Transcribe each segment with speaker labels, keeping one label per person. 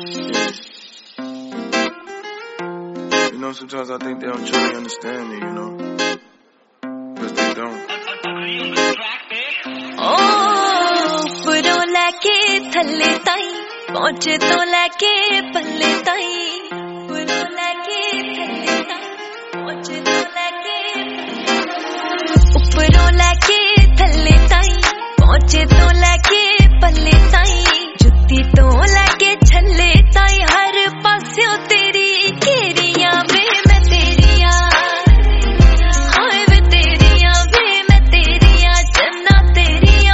Speaker 1: You know, sometimes I think they don't truly understand me, you know, because they don't.
Speaker 2: ਉੱਪਰੋਂ ਲੈ ਕੇ ਥੱਲੇ ਤਾਈਂ ਪਹੁੰਚੇ ਤੋਂ ਲੈ ਕੇ ਪੱਲੇ ਤਾਈਂ ਉੱਪਰੋਂ ਲੈ ਕੇ ਥੱਲੇ ਤਾਈਂ ਪਹੁੰਚੇ ਤੋਂ ਲੈ ਕੇ ਉੱਪਰੋਂ ਲੈ ਕੇ ਥੱਲੇ ਤਾਈਂ ਪਹੁੰਚੇ ਤੋਂ ਲੈ ਕੇ ਪੱਲੇ ਤਾਈਂ ਜੁੱਤੀ ਤੋਂ ਲੈ ਕੇ ਛੱਲੇ ਤਾਈਂ ਹਰ ਪਾਸਿਓਂ ਤੇਰੀ ਘੇਰੀਆਂ ਵੇ ਮੈਂ ਤੇਰੀਆਂ ਹਾਏ ਵੇ ਤੇਰੀਆਂ ਵੇ ਮੈਂ ਤੇਰੀਆਂ ਜੰਨਾਂ ਤੇਰੀਆਂ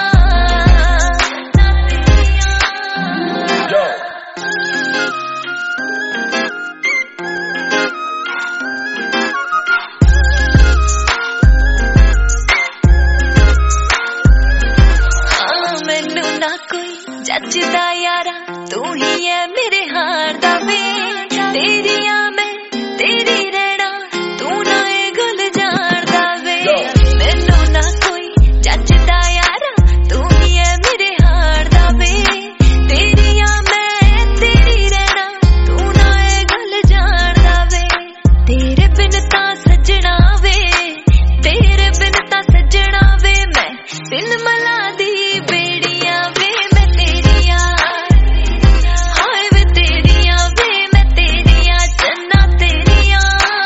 Speaker 2: ਮੈਨੂੰ ਨਾ ਕੋਈ ਜੱਜਦਾ ਯਾਰਾ ਤੂੰ ਹੀ ਹੈ ਮੇਰੇ ਹਾਰ ਦਾ ਵੇ ਤੇਰੀਆਂ ਮੈਂ ਤੇਰੀ ਰਹਿਣਾ ਤੂੰ ਨਾ ਇਹ ਗੱਲ ਜਾਣਦਾ ਵੇ ਮੈਨੂੰ ਨਾ ਕੋਈ ਜੱਜਦਾ ਯਾਰਾ ਤੂੰ ਹੀ ਹੈ ਮੇਰੇ ਹਾਰ ਦਾ ਵੇ ਤੇਰੀਆਂ ਮੈਂ ਤੇਰੀ ਰਹਿਣਾ ਤੂੰ ਨਾ ਇਹ ਗੱਲ ਜਾਣਦਾ ਵੇ ਤੇਰੇ ਬਿਨ ਤਾਂ ਸੱਜਣਾ ਵੇ ਤੇਰੇ ਬਿਨ ਤਾਂ ਸੱਜਣਾ ਵੇ ਮੈਂ ਦਿਨ ਮਲਾ ਦੀ ਬੇੜੀਆਂ ਵੇ ਮੈਂ ਤੇਰੀਆਂ ਹਾਏ ਵੇ ਤੇਰੀਆਂ ਵੇ ਮੈਂ ਤੇਰੀਆਂ ਜੰਨਾਂ ਤੇਰੀਆਂ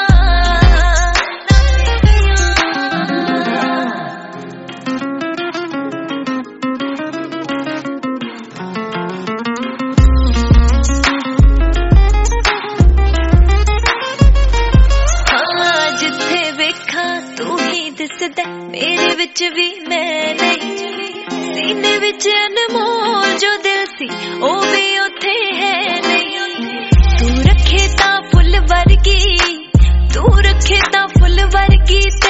Speaker 2: ਹਾਂ ਜਿੱਥੇ ਵੇਖਾਂ ਤੂੰ ਹੀ ਦਿਸਦਾ ਮੇਰੇ ਵਿੱਚ ਵੀ ਮੈਂ ਨਹੀਂ ਸੀਨੇ ਵਿੱਚ ਅਨਮੋਲ ਜੋ ਦਿਲ ਸੀ ਉਹ ਵੀ ਉੱਥੇ ਹੈ ਨਹੀਂ ਤੂੰ ਰੱਖੇ ਤਾਂ ਫੁੱਲ ਵਰਗੀ ਤੂੰ ਰੱਖੇ ਤਾਂ ਫੁੱਲ ਵਰਗੀ